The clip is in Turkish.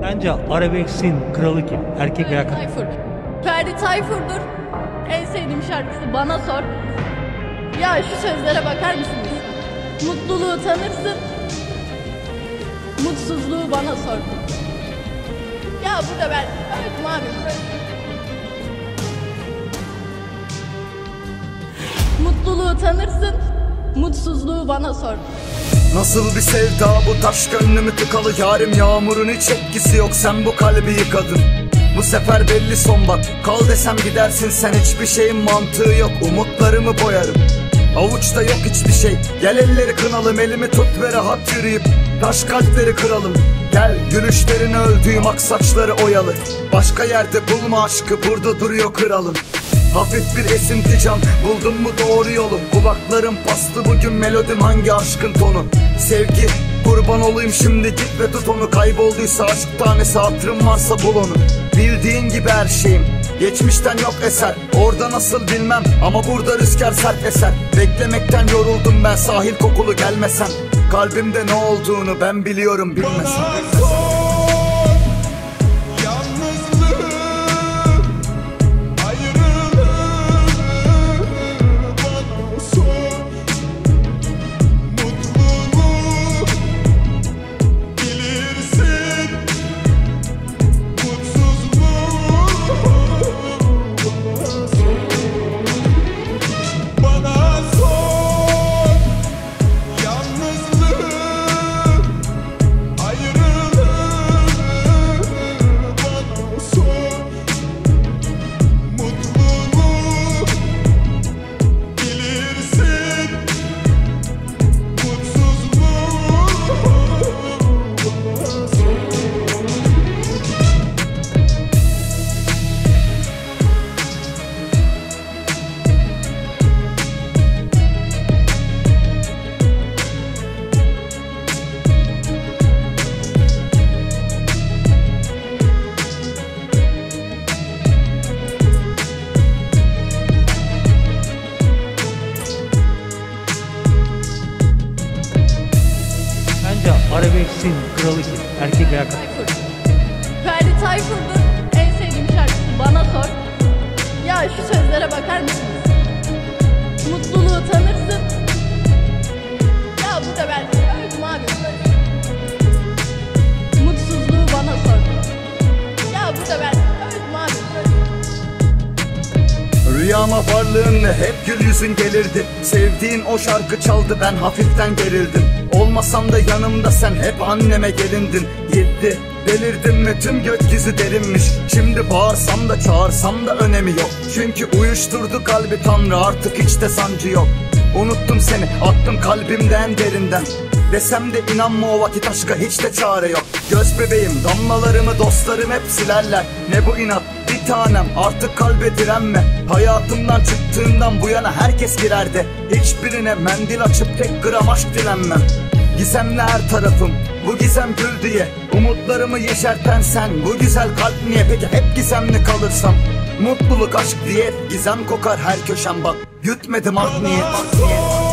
Bence arabesksin kralı kim? Erkek veya kadın? Tayfur. Ferdi Tayfur'dur. En sevdiğim şarkısı Bana Sor. Ya şu sözlere bakar mısınız? Mutluluğu tanırsın, mutsuzluğu bana sor. Ya burada ben öldüm abi. Mutluluğu tanırsın, mutsuzluğu bana sor. Nasıl bir sevda bu, taş gönlümü tıkalı yarim. Yağmurun hiç etkisi yok, sen bu kalbi yıkadın. Bu sefer belli son bak, kal desem gidersin sen. Hiçbir şeyin mantığı yok, umutlarımı boyarım. Avuçta yok hiçbir şey, gel elleri kınalım. Elimi tut ve rahat yürüyüp taş kalpleri kıralım. Gel gülüşlerini öldüğüm ak saçları oyalı. Başka yerde bulma aşkı, burada duruyor kralım. Hafif bir esinti can, buldun mu doğru yolu. Kulaklarım paslı bugün, melodim hangi aşkın tonu. Sevgi kurban olayım şimdi, git ve tut onu. Kaybolduysa aşk tanesi, hatırım varsa bul onu. Bildiğin gibi her şeyim, geçmişten yok eser. Orada nasıl bilmem ama burada rüzgar sert eser. Beklemekten yoruldum ben, sahil kokulu gelmesen. Kalbimde ne olduğunu ben biliyorum bilmesen. Arabesksin kralı kim? Erkek veya kadın? Tayfur. Ferdi Tayfur'dur. En sevdiğim şarkısı Bana Sor. Ya şu sözlere bakar mısınız? Mutluluğu tanırsın. Ya burada ben öldüm abi. Mutsuzluğu bana sor. Ya burada ben öldüm abi. Rüyama varlığınla hep gül yüzün gelirdi. Sevdiğin o şarkı çaldı, ben hafiften gerildim. Olmasam da yanımda sen hep anneme gelindin. Gitti delirdim ve tüm gökyüzü derinmiş. Şimdi bağırsam da çağırsam da önemi yok. Çünkü uyuşturdu kalbi Tanrı, artık hiç de sancı yok. Unuttum seni, attım kalbimden derinden. Desem de inanma o vakit aşka hiç de çare yok. Göz bebeğim, damlalarımı dostlarım hep silerler. Ne bu inat bir tanem, artık kalbe direnme. Hayatımdan çıktığından bu yana herkes girerdi. Hiçbirine mendil açıp tek gram aşk dilenmem. Gizemli her tarafım, bu gizem gül diye. Umutlarımı yeşerten sen, bu güzel kalp niye? Peki hep gizemli kalırsam, mutluluk aşk diye gizem kokar her köşem bak. Gütmedim art niyet.